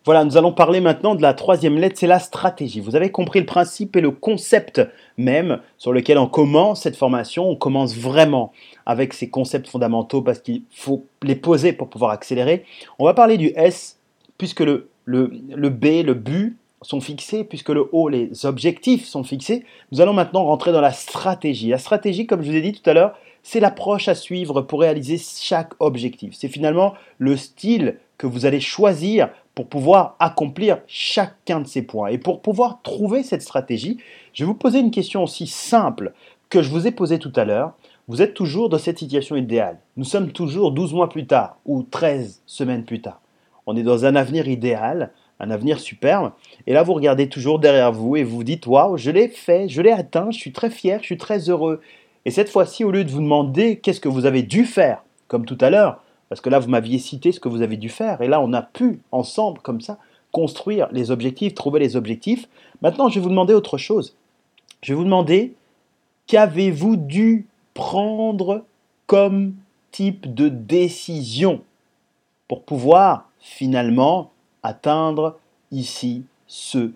Voilà, nous allons parler maintenant de la troisième lettre, c'est la stratégie. Vous avez compris le principe et le concept même sur lequel on commence cette formation. On commence vraiment avec ces concepts fondamentaux parce qu'il faut les poser pour pouvoir accélérer. On va parler du S puisque le B, le but sont fixés, puisque le O, les objectifs sont fixés. Nous allons maintenant rentrer dans la stratégie. La stratégie, comme je vous ai dit tout à l'heure, c'est l'approche à suivre pour réaliser chaque objectif. C'est finalement le style que vous allez choisir pour pouvoir accomplir chacun de ces points. Et pour pouvoir trouver cette stratégie, je vais vous poser une question aussi simple que je vous ai posée tout à l'heure. Vous êtes toujours dans cette situation idéale. Nous sommes toujours 12 mois plus tard ou 13 semaines plus tard. On est dans un avenir idéal, un avenir superbe. Et là, vous regardez toujours derrière vous et vous vous dites « Waouh, je l'ai fait, je l'ai atteint, je suis très fier, je suis très heureux. » Et cette fois-ci, au lieu de vous demander qu'est-ce que vous avez dû faire, comme tout à l'heure, parce que là, vous m'aviez cité ce que vous avez dû faire, et là, on a pu, ensemble, comme ça, construire les objectifs, trouver les objectifs. Maintenant, je vais vous demander autre chose. Je vais vous demander, qu'avez-vous dû prendre comme type de décision pour pouvoir, finalement, atteindre ici ces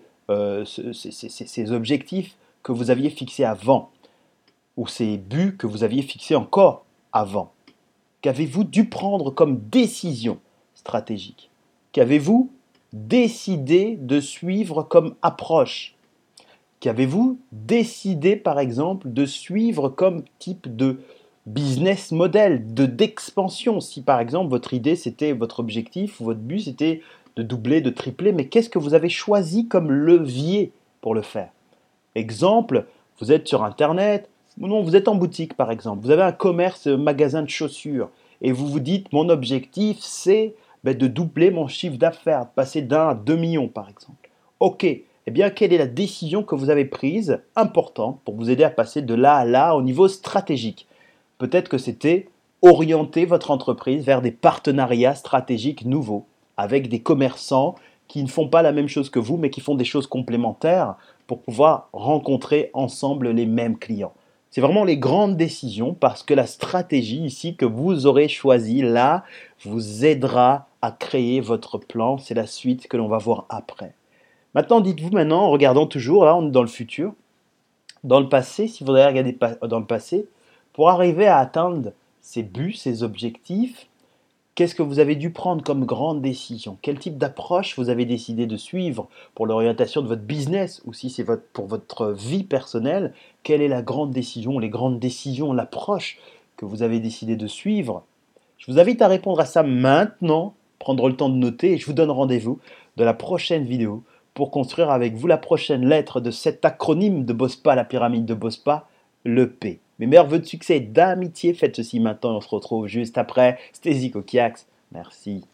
objectifs que vous aviez fixés avant, ou ces buts que vous aviez fixés encore avant. Qu'avez-vous dû prendre comme décision stratégique? Qu'avez-vous décidé de suivre comme approche? Qu'avez-vous décidé, par exemple, de suivre comme type de business model, d'expansion? Si, par exemple, votre idée, c'était votre objectif, ou votre but, c'était de doubler, de tripler, mais qu'est-ce que vous avez choisi comme levier pour le faire? Exemple, vous êtes sur Internet, non, vous êtes en boutique par exemple, vous avez un commerce, magasin de chaussures, et vous vous dites, mon objectif c'est de doubler mon chiffre d'affaires, de passer d'1 à 2 millions par exemple. Ok, eh bien quelle est la décision que vous avez prise, importante, pour vous aider à passer de là à là au niveau stratégique? Peut-être que c'était orienter votre entreprise vers des partenariats stratégiques nouveaux, avec des commerçants qui ne font pas la même chose que vous, mais qui font des choses complémentaires pour pouvoir rencontrer ensemble les mêmes clients. C'est vraiment les grandes décisions parce que la stratégie ici que vous aurez choisie là vous aidera à créer votre plan. C'est la suite que l'on va voir après. Maintenant, dites-vous maintenant, en regardant toujours, là on est dans le futur, dans le passé, si vous voudrez regarder dans le passé, pour arriver à atteindre ces buts, ces objectifs, qu'est-ce que vous avez dû prendre comme grande décision? Quel type d'approche vous avez décidé de suivre pour l'orientation de votre business ou si c'est pour votre vie personnelle? Quelle est la grande décision, les grandes décisions, l'approche que vous avez décidé de suivre? Je vous invite à répondre à ça maintenant, prendre le temps de noter et je vous donne rendez-vous de la prochaine vidéo pour construire avec vous la prochaine lettre de cet acronyme de Bospa, la pyramide de Bospa, le P. Mes meilleurs vœux de succès et d'amitié, faites ceci maintenant, on se retrouve juste après. C'était Zico Kiax, merci.